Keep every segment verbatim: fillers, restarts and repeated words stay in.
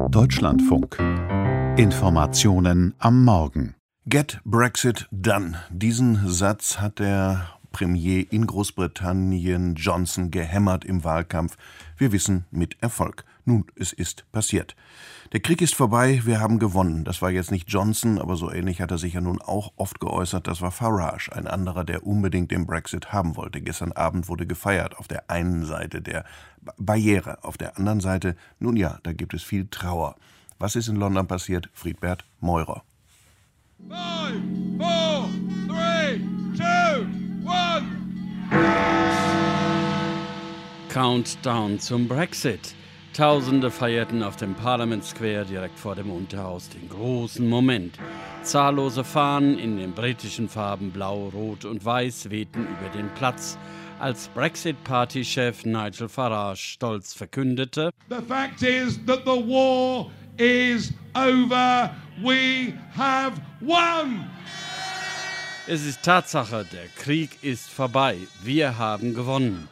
Deutschlandfunk. Informationen am Morgen. Get Brexit done. Diesen Satz hat der Premier in Großbritannien Johnson gehämmert im Wahlkampf. Wir wissen, mit Erfolg. Nun, es ist passiert. Der Krieg ist vorbei, wir haben gewonnen. Das war jetzt nicht Johnson, aber so ähnlich hat er sich ja nun auch oft geäußert. Das war Farage, ein anderer, der unbedingt den Brexit haben wollte. Gestern Abend wurde gefeiert auf der einen Seite der Barriere, auf der anderen Seite, nun ja, da gibt es viel Trauer. Was ist in London passiert? Friedbert Meurer. Five, four, three, two, one. Countdown zum Brexit. Tausende feierten auf dem Parliament Square direkt vor dem Unterhaus den großen Moment. Zahllose Fahnen in den britischen Farben Blau, Rot und Weiß wehten über den Platz, als Brexit-Party-Chef Nigel Farage stolz verkündete: The fact is that the war is over. We have won. Es ist Tatsache, der Krieg ist vorbei. Wir haben gewonnen.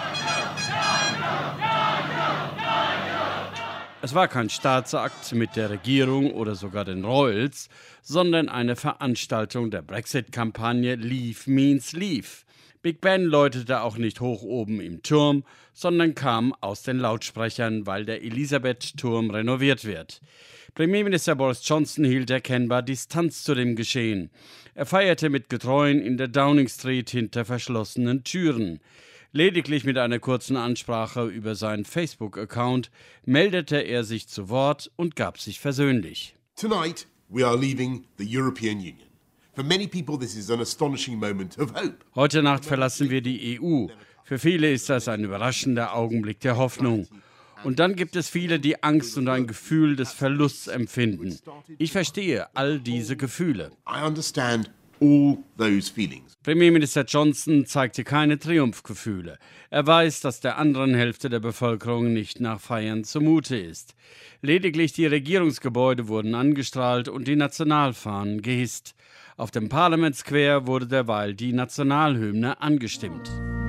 Es war kein Staatsakt mit der Regierung oder sogar den Royals, sondern eine Veranstaltung der Brexit-Kampagne Leave means Leave. Big Ben läutete auch nicht hoch oben im Turm, sondern kam aus den Lautsprechern, weil der Elisabeth-Turm renoviert wird. Premierminister Boris Johnson hielt erkennbar Distanz zu dem Geschehen. Er feierte mit Getreuen in der Downing Street hinter verschlossenen Türen. Lediglich mit einer kurzen Ansprache über seinen Facebook-Account meldete er sich zu Wort und gab sich versöhnlich. Tonight we are leaving the European Union. For many people this is an astonishing moment of hope. Heute Nacht verlassen wir die E U. Für viele ist das ein überraschender Augenblick der Hoffnung. Und dann gibt es viele, die Angst und ein Gefühl des Verlusts empfinden. Ich verstehe all diese Gefühle. I understand all those feelings. Premierminister Johnson zeigte keine Triumphgefühle. Er weiß, dass der anderen Hälfte der Bevölkerung nicht nach Feiern zumute ist. Lediglich die Regierungsgebäude wurden angestrahlt und die Nationalfahnen gehisst. Auf dem Parliament Square wurde derweil die Nationalhymne angestimmt.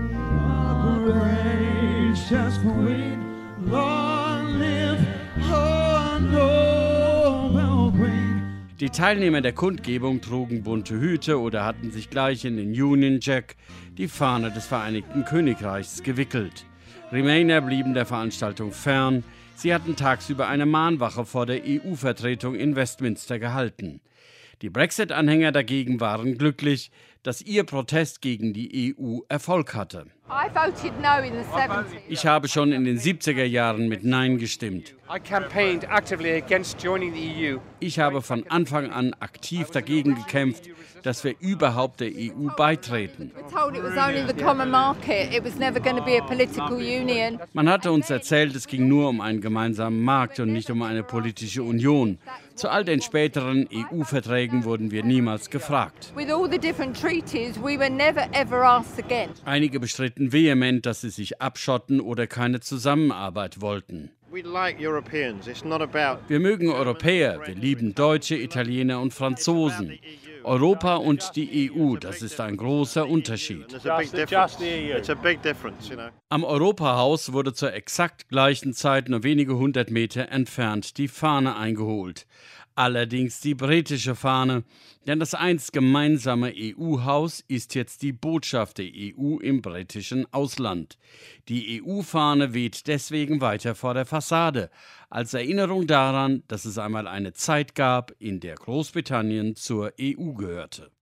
Die Teilnehmer der Kundgebung trugen bunte Hüte oder hatten sich gleich in den Union Jack, die Fahne des Vereinigten Königreichs, gewickelt. Remainer blieben der Veranstaltung fern. Sie hatten tagsüber eine Mahnwache vor der E U-Vertretung in Westminster gehalten. Die Brexit-Anhänger dagegen waren glücklich, dass ihr Protest gegen die E U Erfolg hatte. Ich habe schon in den siebziger Jahren mit Nein gestimmt. Ich habe von Anfang an aktiv dagegen gekämpft, dass wir überhaupt der E U beitreten. Man hatte uns erzählt, es ging nur um einen gemeinsamen Markt und nicht um eine politische Union. Zu all den späteren E U-Verträgen wurden wir niemals gefragt. Einige bestritten vehement, dass sie sich abschotten oder keine Zusammenarbeit wollten. Wir mögen Europäer, wir lieben Deutsche, Italiener und Franzosen. Europa und die E U, das ist ein großer Unterschied. Am Europahaus wurde zur exakt gleichen Zeit nur wenige hundert Meter entfernt die Fahne eingeholt. Allerdings die britische Fahne, denn das einst gemeinsame E U-Haus ist jetzt die Botschaft der E U im britischen Ausland. Die E U-Fahne weht deswegen weiter vor der Fassade, als Erinnerung daran, dass es einmal eine Zeit gab, in der Großbritannien zur E U gehörte.